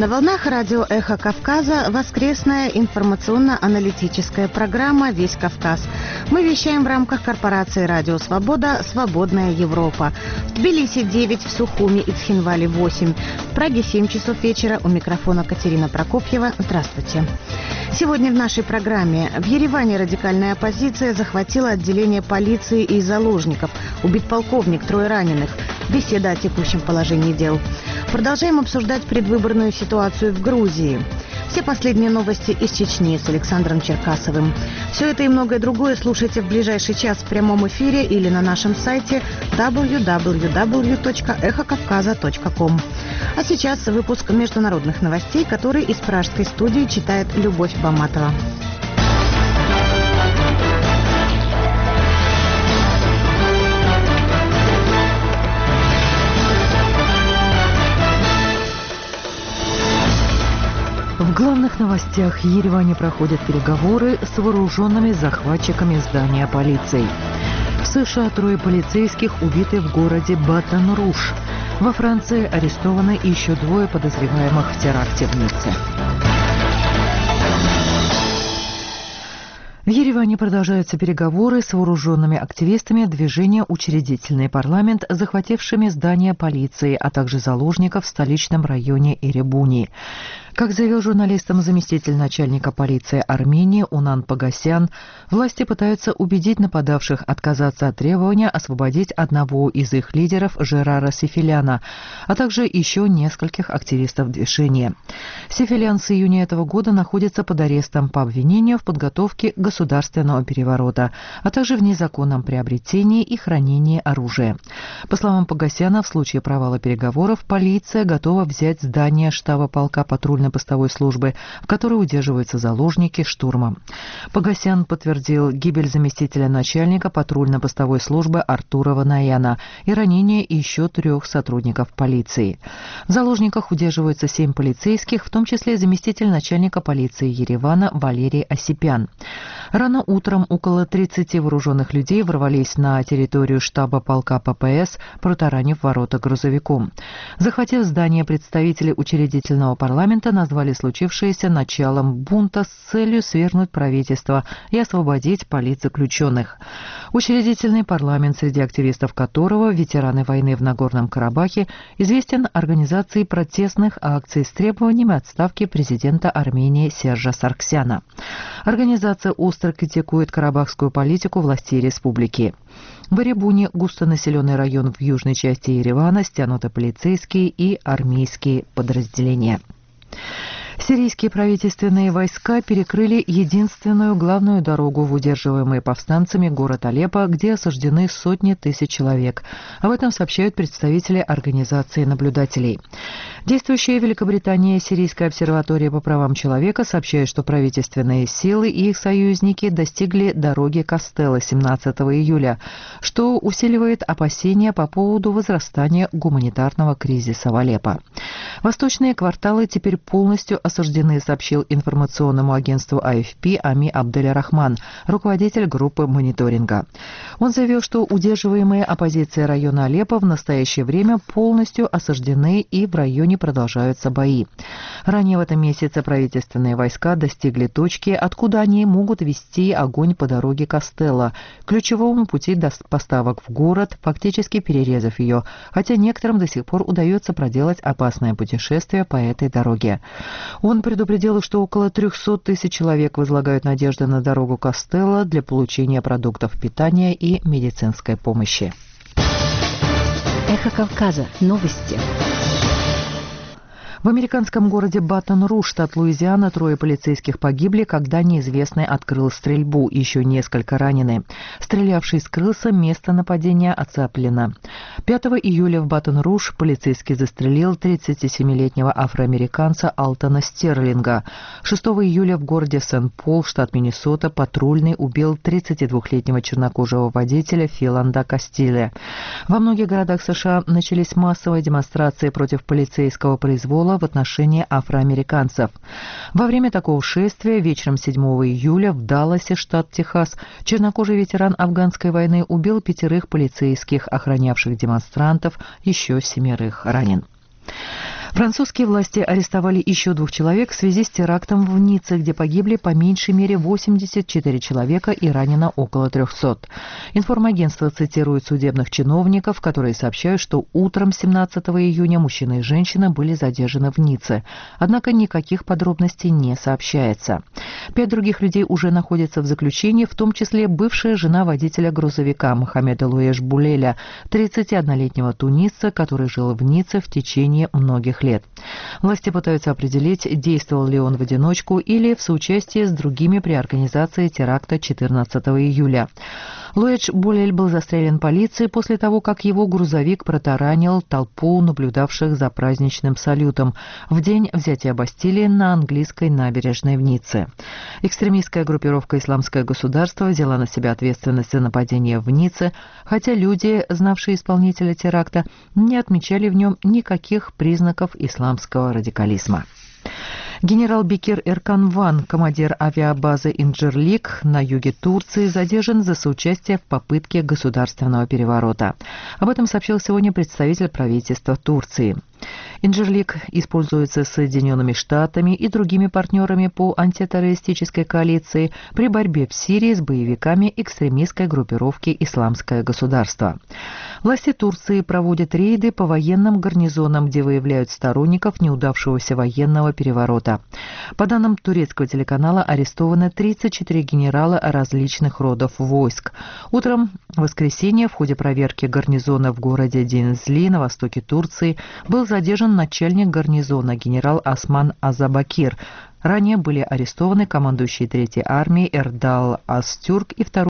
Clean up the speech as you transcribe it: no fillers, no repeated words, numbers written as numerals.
На волнах радио «Эхо Кавказа» воскресная информационно-аналитическая программа «Весь Кавказ». Мы вещаем в рамках корпорации «Радио Свобода. Свободная Европа». В Тбилиси 9, в Сухуми и Цхинвале 8. В Праге 7 часов вечера. У микрофона Катерина Прокопьева. Здравствуйте. Сегодня в нашей программе. В Ереване радикальная оппозиция захватила отделение полиции и заложников. Убит полковник, 3 раненых. Беседа о текущем положении дел. Продолжаем обсуждать предвыборную ситуацию в Грузии. Все последние новости из Чечни с Александром Черкасовым. Все это и многое другое слушайте в ближайший час в прямом эфире или на нашем сайте www.эхокавказа.ком. А сейчас выпуск международных новостей, который из пражской студии читает Любовь Баматова. В главных новостях: в Ереване проходят переговоры с вооруженными захватчиками здания полиции. В США 3 полицейских убиты в городе Батон-Руж. Во Франции арестованы еще 2 подозреваемых в теракте в Ницце. В Ереване продолжаются переговоры с вооруженными активистами движения «Учредительный парламент», захватившими здание полиции, а также заложников в столичном районе Эребуни. Как заявил журналистам заместитель начальника полиции Армении Унан Погосян, власти пытаются убедить нападавших отказаться от требования освободить одного из их лидеров Жерара Сефеляна, а также еще нескольких активистов движения. Сефелян с июня этого года находится под арестом по обвинению в подготовке государственного переворота, а также в незаконном приобретении и хранении оружия. По словам Погосяна, в случае провала переговоров полиция готова взять здание штаба полка патрульно-постовой службы, в которой удерживаются заложники, штурмом. Погосян подтвердил гибель заместителя начальника патрульно-постовой службы Артура Ванаяна и ранение еще 3 сотрудников полиции. В заложниках удерживаются 7 полицейских, в том числе заместитель начальника полиции Еревана Валерий Осипян. Рано утром около 30 вооруженных людей ворвались на территорию штаба полка ППС, протаранив ворота грузовиком. Захватив здание, представители учредительного парламента назвали случившееся началом бунта с целью свергнуть правительство и освободить политзаключенных. Учредительный парламент, среди активистов которого ветераны войны в Нагорном Карабахе, известен организацией протестных акций с требованием отставки президента Армении Сержа Сарксяна. Организация остро критикует карабахскую политику властей республики. В Эребуне, густонаселенный район в южной части Еревана, стянуты полицейские и армейские подразделения. Сирийские правительственные войска перекрыли единственную главную дорогу в удерживаемый повстанцами город Алеппо, где осаждены сотни тысяч человек. Об этом сообщают представители организации наблюдателей. Действующая в Великобритании Сирийская обсерватория по правам человека сообщает, что правительственные силы и их союзники достигли дороги Кастелло 17 июля, что усиливает опасения по поводу возрастания гуманитарного кризиса в Алеппо. Восточные кварталы теперь полностью осаждены, сообщил информационному агентству AFP Ами Абдель-Рахман, руководитель группы мониторинга. Он заявил, что удерживаемые оппозицией района Алеппо в настоящее время полностью осаждены и в районе продолжаются бои. Ранее в этом месяце правительственные войска достигли точки, откуда они могут вести огонь по дороге Кастелло, ключевому пути поставок в город, фактически перерезав ее, хотя некоторым до сих пор удается проделать опасное путешествие по этой дороге. Он предупредил, что около 300 тысяч человек возлагают надежды на дорогу Кастелло для получения продуктов питания и медицинской помощи. Эхо Кавказа. Новости. В американском городе Батон-Руж, штат Луизиана, 3 полицейских погибли, когда неизвестный открыл стрельбу, еще несколько ранены. Стрелявший скрылся, место нападения оцеплено. 5 июля в Батон-Руж полицейский застрелил 37-летнего афроамериканца Алтона Стерлинга. 6 июля в городе Сент-Пол, штат Миннесота, патрульный убил 32-летнего чернокожего водителя Филанда Кастиле. Во многих городах США начались массовые демонстрации против полицейского произвола в отношении афроамериканцев. Во время такого шествия вечером 7 июля в Далласе, штат Техас, чернокожий ветеран афганской войны убил 5 полицейских, охранявших демонстрантов, еще 7 ранен. Французские власти арестовали еще 2 человек в связи с терактом в Ницце, где погибли по меньшей мере 84 человека и ранено около 300. Информагентство цитирует судебных чиновников, которые сообщают, что утром 17 июня мужчина и женщина были задержаны в Ницце. Однако никаких подробностей не сообщается. 5 других людей уже находятся в заключении, в том числе бывшая жена водителя грузовика Мохаммеда Луэш Булеля, 31-летнего тунисца, который жил в Ницце в течение многих лет. Власти пытаются определить, действовал ли он в одиночку или в соучастии с другими при организации теракта 14 июля. Луэш Булель был застрелен полицией после того, как его грузовик протаранил толпу наблюдавших за праздничным салютом в день взятия Бастилии на английской набережной в Ницце. Экстремистская группировка «Исламское государство» взяла на себя ответственность за нападение в Ницце, хотя люди, знавшие исполнителя теракта, не отмечали в нем никаких признаков исламского радикализма. Генерал Бекир Эркан Ван, командир авиабазы Инджирлик на юге Турции, задержан за соучастие в попытке государственного переворота. Об этом сообщил сегодня представитель правительства Турции. Инджирлик используется Соединенными Штатами и другими партнерами по антитеррористической коалиции при борьбе в Сирии с боевиками экстремистской группировки «Исламское государство». Власти Турции проводят рейды по военным гарнизонам, где выявляют сторонников неудавшегося военного переворота. По данным турецкого телеканала, арестованы 34 генерала различных родов войск. Утром в воскресенье в ходе проверки гарнизона в городе Денизли на востоке Турции был задержан начальник гарнизона генерал Осман Азабакир. Ранее были арестованы командующий 3-й армией Эрдал Астюрк и 2-й